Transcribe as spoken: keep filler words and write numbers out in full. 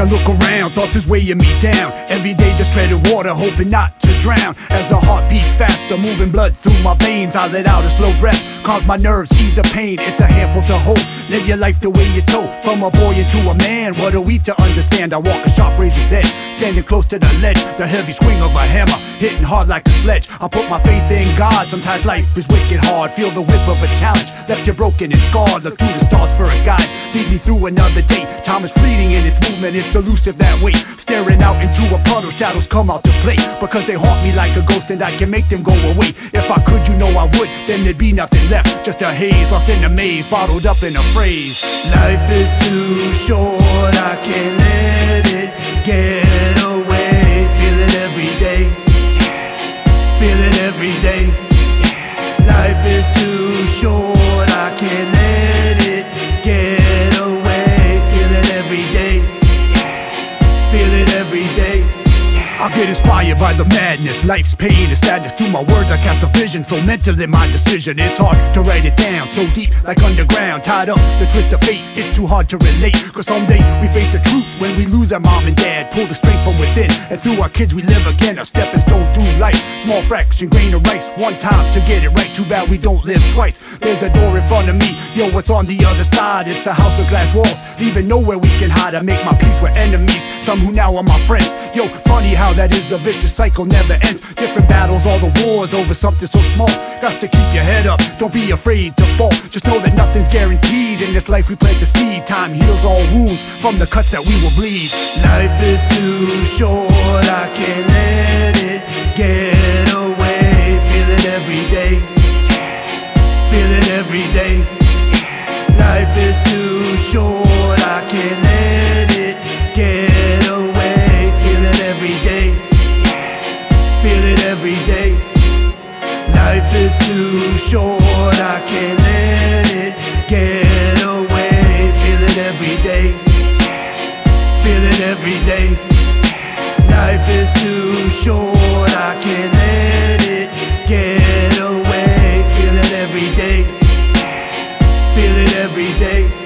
look around, thoughts is weighing me down. Every day just treading water, hoping not to drown. As the heart beats faster, moving blood through my veins, I let out a slow breath, calms my nerves, ease the pain. It's a handful to hold, live your life the way you told. From a boy into a man, what are we to understand? I walk a sharp razor's edge, standing close to the ledge. The heavy swing of a hammer, hitting hard like a sledge. I put my faith in God, sometimes life is wicked hard. Feel the whip of a challenge, left you broken and scarred. Look through the stars for a guide, lead me through another day. Time is fleeting in its movement, it's elusive that way. Staring out into a puddle, shadows come out to play, because they haunt me like a ghost and I can make them go away. If I could, you know I would, then there'd be nothing left, just a haze, lost in a maze, bottled up in a phrase. Life is too short, I can't let it get away. Feel it every day, feel it every day. Life is too short, I can't let it get away. Feel it every day, feel it every day. I get inspired by the madness, life's pain and sadness. Through my words I cast a vision, so mental in my decision. It's hard to write it down, so deep like underground. Tied up the twist of fate, it's too hard to relate. Cause someday we face the truth when we lose our mom and dad. Pull the strength from within, and through our kids we live again. A stepping stone through life, small fraction, grain of rice. One time to get it right, too bad we don't live twice. There's a door in front of me, yo, what's on the other side? It's a house of glass walls, leaving nowhere we can hide. I make my peace with enemies, some who now are my friends. Yo, funny how that is, the vicious cycle never ends. Different battles, all the wars over something so small. Got to keep your head up, don't be afraid to fall. Just know that nothing's guaranteed in this life we plant the seed. Time heals all wounds from the cuts that we will bleed. Life is too short, I can't let it get away. Feel it every day, feel it every day. Life is too short, I can't let it get away. Feel it every day, feel it every day. Life is too short, I can't let it get away. Feel it every day, feel it every day. Life is too short, I can't let it get away. Feel it every day, feel it every day.